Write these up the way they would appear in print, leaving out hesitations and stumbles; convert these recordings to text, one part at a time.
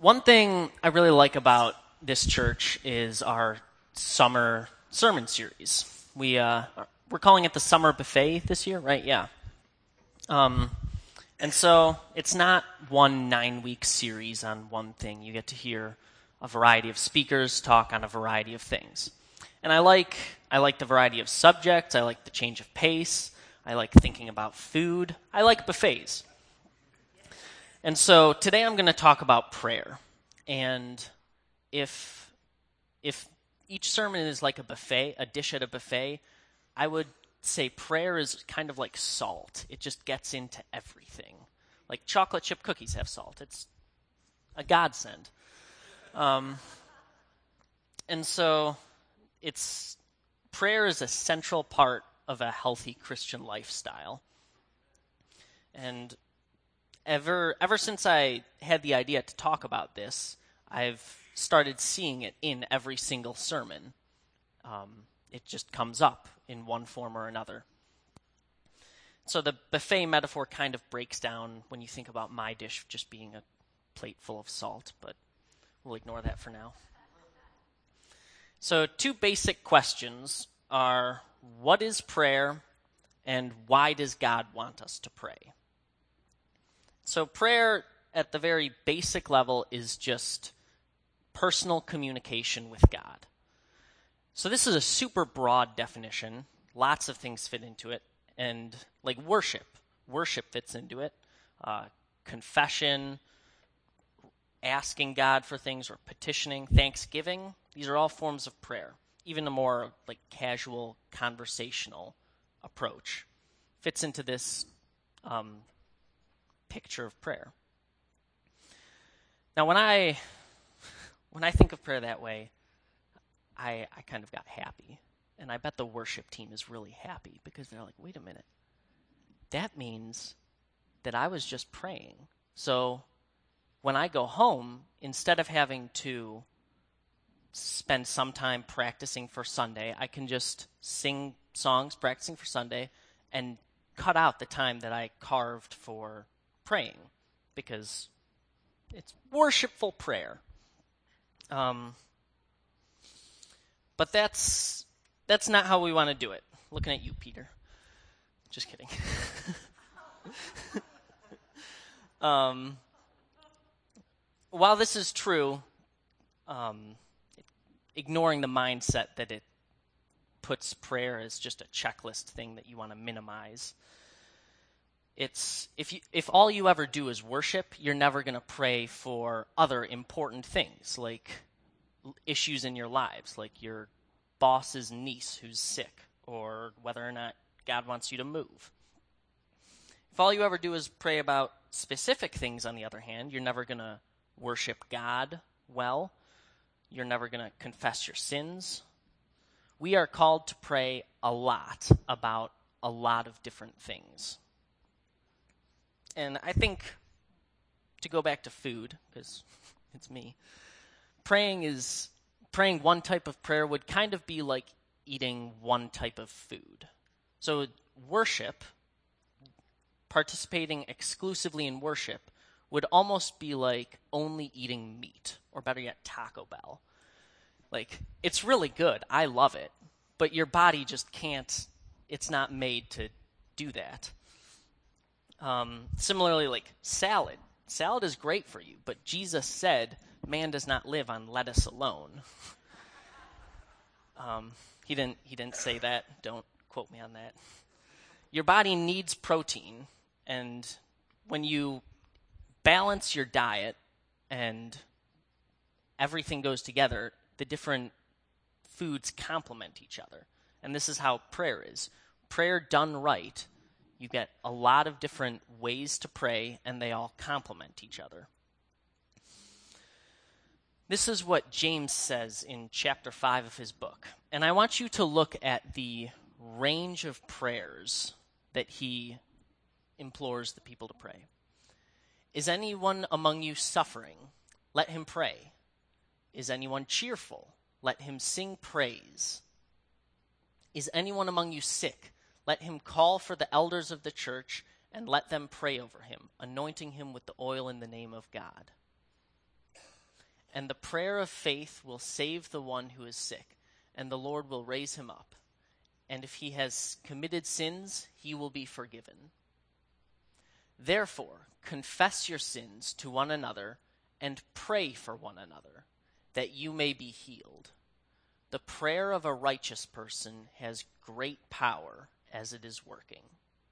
One thing I really like about this church is our summer sermon series. We're calling it the Summer Buffet this year, right? Yeah. And so it's not one 9-week series on one thing. You get to hear a variety of speakers talk on a variety of things. And I like the variety of subjects. I like the change of pace. I like thinking about food. I like buffets. And so today I'm going to talk about prayer. And if each sermon is like a buffet, a dish at a buffet, I would say prayer is kind of like salt. It just gets into everything. Like chocolate chip cookies have salt. It's a godsend. And so prayer is a central part of a healthy Christian lifestyle. And ever since I had the idea to talk about this, I've started seeing it in every single sermon. It just comes up in one form or another. So the buffet metaphor kind of breaks down when you think about my dish just being a plate full of salt, but we'll ignore that for now. So 2 basic questions are, what is prayer, and why does God want us to pray? So prayer, at the very basic level, is just personal communication with God. So this is a super broad definition. Lots of things fit into it. And like worship fits into it. Confession, asking God for things, or petitioning, thanksgiving. These are all forms of prayer. Even a more like casual, conversational approach fits into this picture of prayer. Now, when I think of prayer that way, I kind of got happy. And I bet the worship team is really happy because they're like, wait a minute. That means that I was just praying. So when I go home, instead of having to spend some time practicing for Sunday, I can just sing songs practicing for Sunday and cut out the time that I carved for praying because it's worshipful prayer. But that's not how we want to do it. Looking at you, Peter. Just kidding. While this is true, ignoring the mindset that it puts prayer as just a checklist thing that you want to minimize, it's if all you ever do is worship, you're never going to pray for other important things like issues in your lives, like your boss's niece who's sick, or whether or not God wants you to move. If all you ever do is pray about specific things, on the other hand, you're never going to worship God well. You're never going to confess your sins. We are called to pray a lot about a lot of different things. And I think, to go back to food, because it's me, praying one type of prayer would kind of be like eating one type of food. So worship, participating exclusively in worship, would almost be like only eating meat, or better yet, Taco Bell. Like, it's really good. I love it. But your body just can't, it's not made to do that. Similarly, like salad. Salad is great for you, but Jesus said, man does not live on lettuce alone. He didn't say that. Don't quote me on that. Your body needs protein, and when you balance your diet and everything goes together, the different foods complement each other. And this is how prayer is. Prayer done right, you get a lot of different ways to pray, and they all complement each other. This is what James says in chapter 5 of his book. And I want you to look at the range of prayers that he implores the people to pray. Is anyone among you suffering? Let him pray. Is anyone cheerful? Let him sing praise. Is anyone among you sick? Let him call for the elders of the church and let them pray over him, anointing him with the oil in the name of God. and the prayer of faith will save the one who is sick, and the Lord will raise him up. And if he has committed sins, he will be forgiven. Therefore, confess your sins to one another and pray for one another, that you may be healed. The prayer of a righteous person has great power as it is working.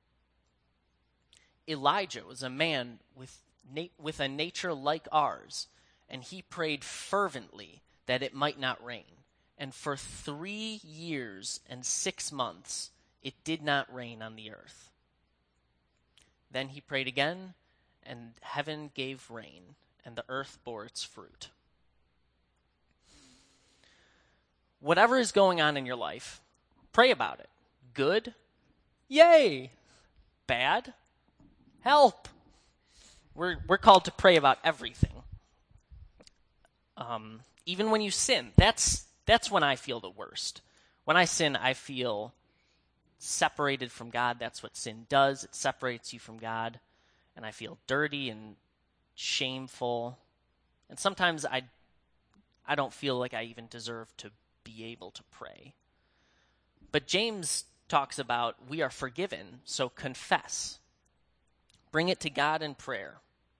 Elijah was a man with a nature like ours, and he prayed fervently that it might not rain. And for 3 years and 6 months, it did not rain on the earth. Then he prayed again, and heaven gave rain, and the earth bore its fruit. Whatever is going on in your life, pray about it. Good? Yay! Bad? Help! We're called to pray about everything. Even when you sin, that's when I feel the worst. When I sin, I feel separated from God. That's what sin does. It separates you from God. And I feel dirty and shameful. And sometimes I don't feel like I even deserve to be able to pray. But James talks about we are forgiven, so confess. Bring it to God in prayer.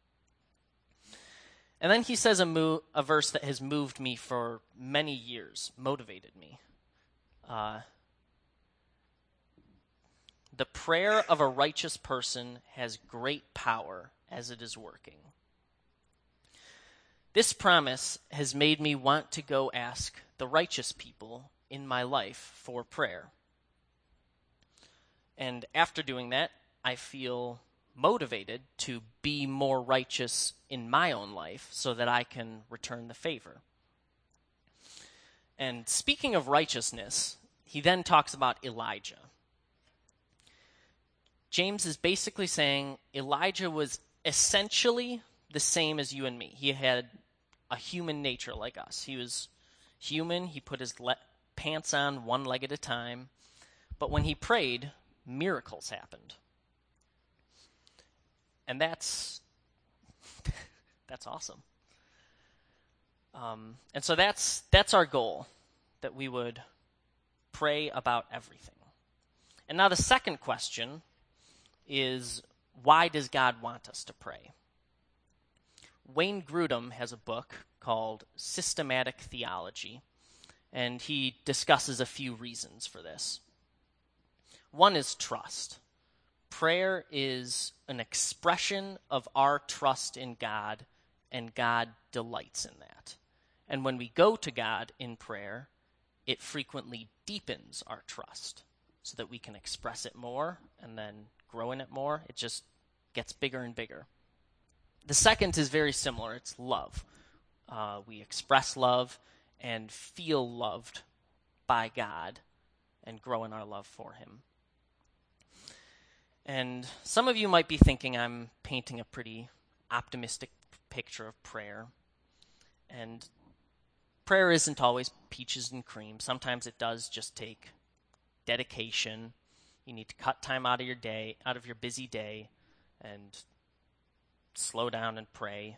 And then he says a verse that has moved me for many years, motivated me. The prayer of a righteous person has great power as it is working. This promise has made me want to go ask the righteous people in my life for prayer. And after doing that, I feel motivated to be more righteous in my own life so that I can return the favor. And speaking of righteousness, he then talks about Elijah. James is basically saying Elijah was essentially the same as you and me. He had a human nature like us. He was human. He put his pants on one leg at a time. But when he prayed, miracles happened. And that's awesome. And so that's our goal, that we would pray about everything. And now the second question is, why does God want us to pray? Wayne Grudem has a book called Systematic Theology, and he discusses a few reasons for this. One is trust. Prayer is an expression of our trust in God, and God delights in that. And when we go to God in prayer, it frequently deepens our trust so that we can express it more and then grow in it more. It just gets bigger and bigger. The second is very similar. It's love. We express love and feel loved by God and grow in our love for him. And some of you might be thinking I'm painting a pretty optimistic picture of prayer. And prayer isn't always peaches and cream. Sometimes it does just take dedication. You need to cut time out of your busy day, and slow down and pray.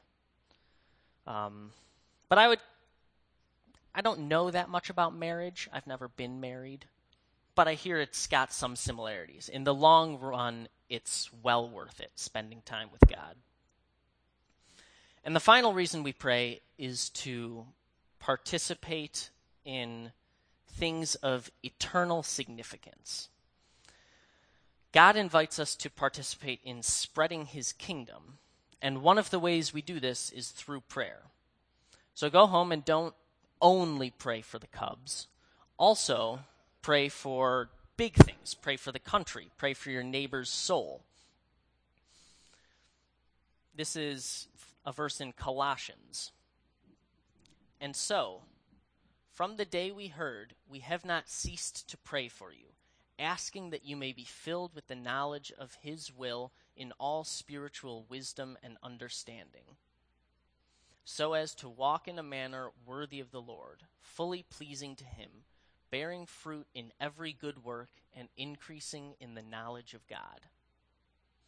But I don't know that much about marriage. I've never been married. But I hear it's got some similarities. In the long run, it's well worth it, spending time with God. And the final reason we pray is to participate in things of eternal significance. God invites us to participate in spreading his kingdom, and one of the ways we do this is through prayer. So go home and don't only pray for the Cubs. Also, pray for big things. Pray for the country. Pray for your neighbor's soul. This is a verse in Colossians. And so, from the day we heard, we have not ceased to pray for you, asking that you may be filled with the knowledge of his will in all spiritual wisdom and understanding, so as to walk in a manner worthy of the Lord, fully pleasing to him, bearing fruit in every good work and increasing in the knowledge of God.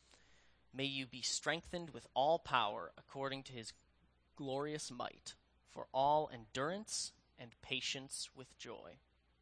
May you be strengthened with all power according to his glorious might, for all endurance and patience with joy.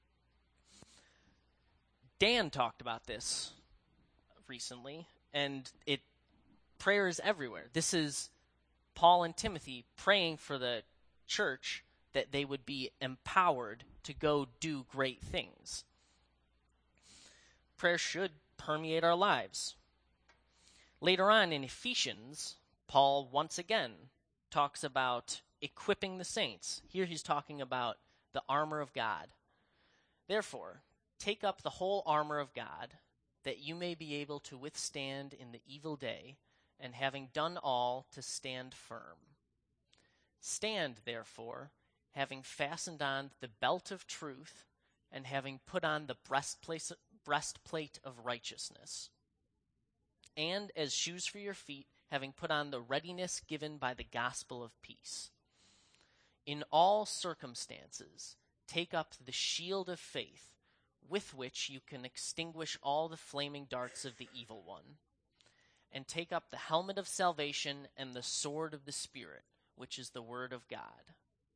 Dan talked about this recently, and prayer is everywhere. This is Paul and Timothy praying for the church that they would be empowered to go do great things. Prayer should permeate our lives. Later on in Ephesians, Paul once again talks about equipping the saints. Here he's talking about the armor of God. Therefore, take up the whole armor of God, that you may be able to withstand in the evil day, and having done all, to stand firm. Stand, therefore, having fastened on the belt of truth, and having put on the breastplate of righteousness. And as shoes for your feet, having put on the readiness given by the gospel of peace. In all circumstances, take up the shield of faith, with which you can extinguish all the flaming darts of the evil one. And take up the helmet of salvation and the sword of the Spirit, which is the word of God.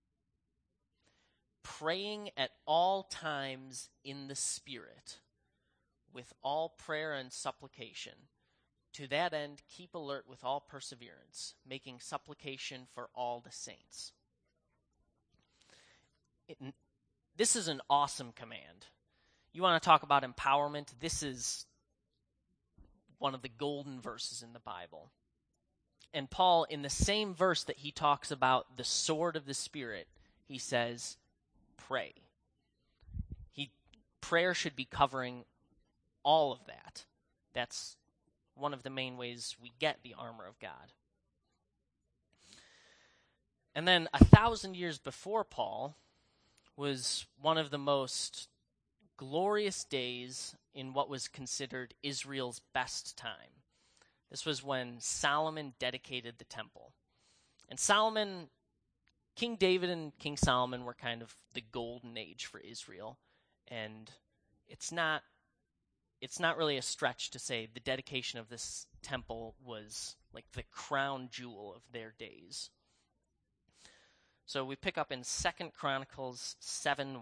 Praying at all times in the Spirit, with all prayer and supplication. To that end, keep alert with all perseverance, making supplication for all the saints. This is an awesome command. You want to talk about empowerment? This is one of the golden verses in the Bible. And Paul, in the same verse that he talks about the sword of the Spirit, he says, pray. Prayer should be covering all of that. That's one of the main ways we get the armor of God. And then 1,000 years before Paul was one of the most glorious days in what was considered Israel's best time. This was when Solomon dedicated the temple. And King David and King Solomon were kind of the golden age for Israel. And it's not really a stretch to say the dedication of this temple was like the crown jewel of their days. So we pick up in 2 Chronicles 7:1.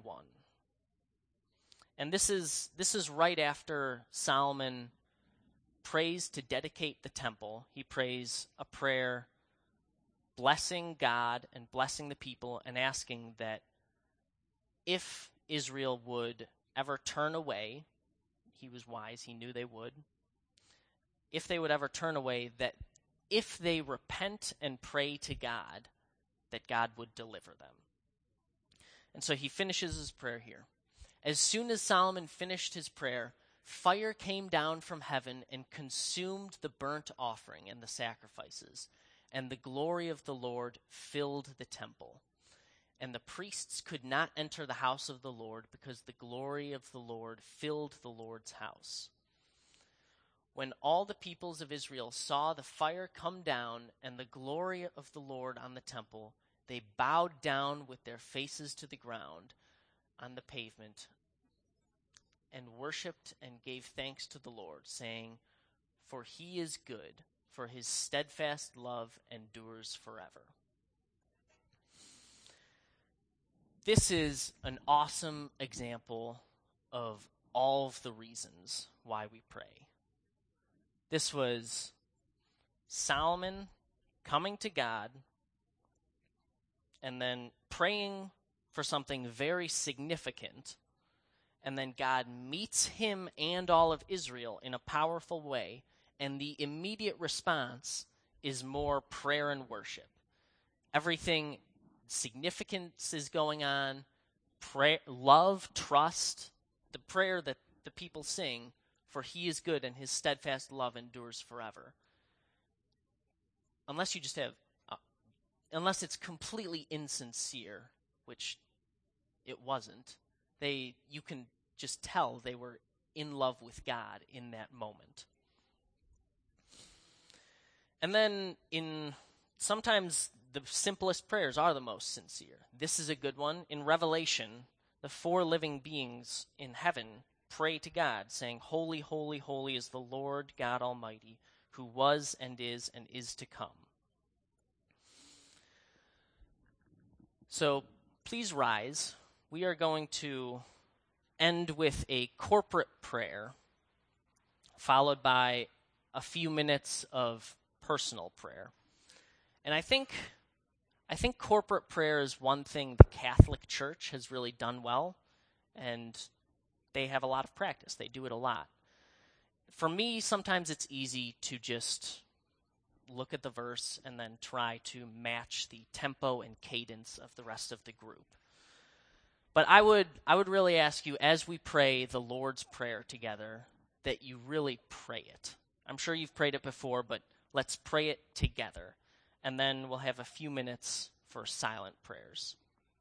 And this is right after Solomon prays to dedicate the temple. He prays a prayer blessing God and blessing the people and asking that if Israel would ever turn away, he was wise, he knew they would. If they would ever turn away, that if they repent and pray to God, that God would deliver them. And so he finishes his prayer here. As soon as Solomon finished his prayer, fire came down from heaven and consumed the burnt offering and the sacrifices, and the glory of the Lord filled the temple. And the priests could not enter the house of the Lord because the glory of the Lord filled the Lord's house. When all the peoples of Israel saw the fire come down and the glory of the Lord on the temple, they bowed down with their faces to the ground on the pavement and worshipped and gave thanks to the Lord, saying, "For he is good, for his steadfast love endures forever." This is an awesome example of all of the reasons why we pray. This was Solomon coming to God and then praying for something very significant, and then God meets him and all of Israel in a powerful way, and the immediate response is more prayer and worship. Everything significance is going on, prayer, love, trust, the prayer that the people sing, "For he is good and his steadfast love endures forever." Unless you just have, unless it's completely insincere, which it wasn't, you can just tell they were in love with God in that moment. And then sometimes the simplest prayers are the most sincere. This is a good one. In Revelation, the 4 living beings in heaven pray to God, saying, "Holy, holy, holy is the Lord God Almighty, who was and is to come." So please rise. We are going to end with a corporate prayer, followed by a few minutes of personal prayer. And I think corporate prayer is one thing the Catholic Church has really done well, and they have a lot of practice. They do it a lot. For me, sometimes it's easy to just look at the verse and then try to match the tempo and cadence of the rest of the group. But I would really ask you, as we pray the Lord's Prayer together, that you really pray it. I'm sure you've prayed it before, but let's pray it together. And then we'll have a few minutes for silent prayers.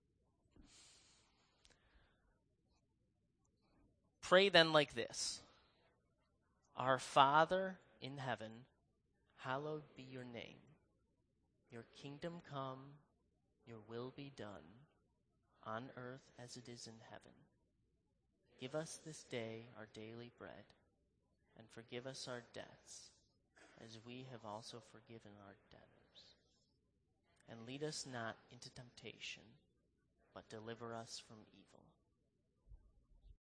Pray then like this. Our Father in heaven, hallowed be your name. Your kingdom come, your will be done, on earth as it is in heaven. Give us this day our daily bread, and forgive us our debts, as we have also forgiven our debtors. And lead us not into temptation, but deliver us from evil.